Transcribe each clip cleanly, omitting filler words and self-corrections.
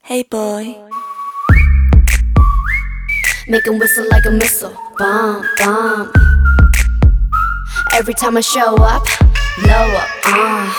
Hey boy. Make him whistle like a missile. Bomb, bomb. Every time I show up, blow up,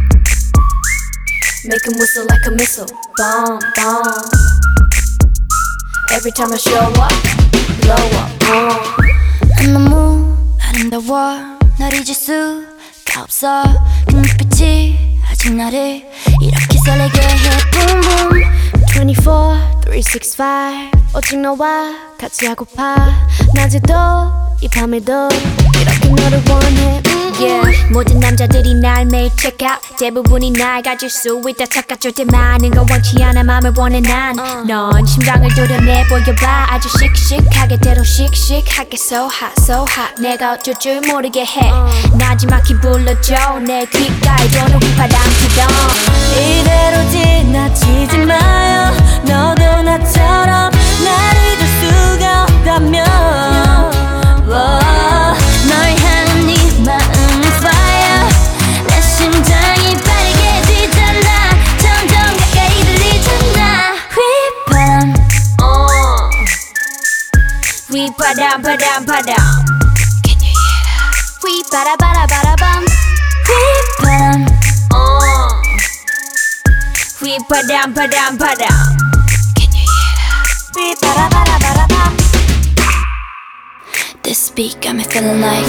Make him whistle like a missile. Bomb, bomb. Every time I show up, blow up, 난 너무 아름다워 널 잊을 수가 없어 그 눈빛이 아직 나를 이렇게 설레게 해 Boom boom 24, 365 오직 너와 같이 하고파 낮에도 이 밤에도 이렇게 너를 원해 Yeah 모든 남자들이 날 매일 check out 대부분이 날 가질 수 있다 착각 절대 많은 건 원치 않아 맘을 원해 난 넌 심장을 도려내 보여봐 아주 씩씩하게 대로 씩씩하게 So hot so hot 내가 어쩔 줄 모르게 해 나지막히 불러줘 내 귓가에 도는 휘파람 기동 이대로 지나치지 마요. 너도 나처럼 날 잊을 수가 없다면 널 향한 네 마음은 fire 내 심장이 빠르게 뛰잖아 점점 가까이 들리잖아 휘바람 휘바람 바람 바람 Can you hear that? 휘바라바라바라밤 휘바람 휘바람 바람 바람 Can you hear that? This beat got me feeling like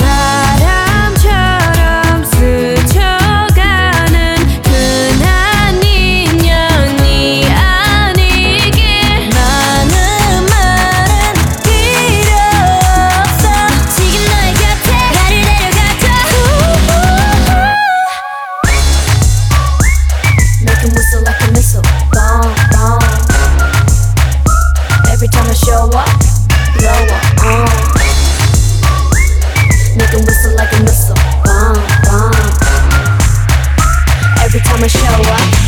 바람처럼 스쳐가는 흔한 인연이 아니길 많은 말은 필요 없어 지금 너의 곁에 나를 데려가줘 Make him whistle like a missile. Bomb, bomb. Every time I show up, blow up, Make him whistle like a missile. Bomb, bomb. Every time I show up,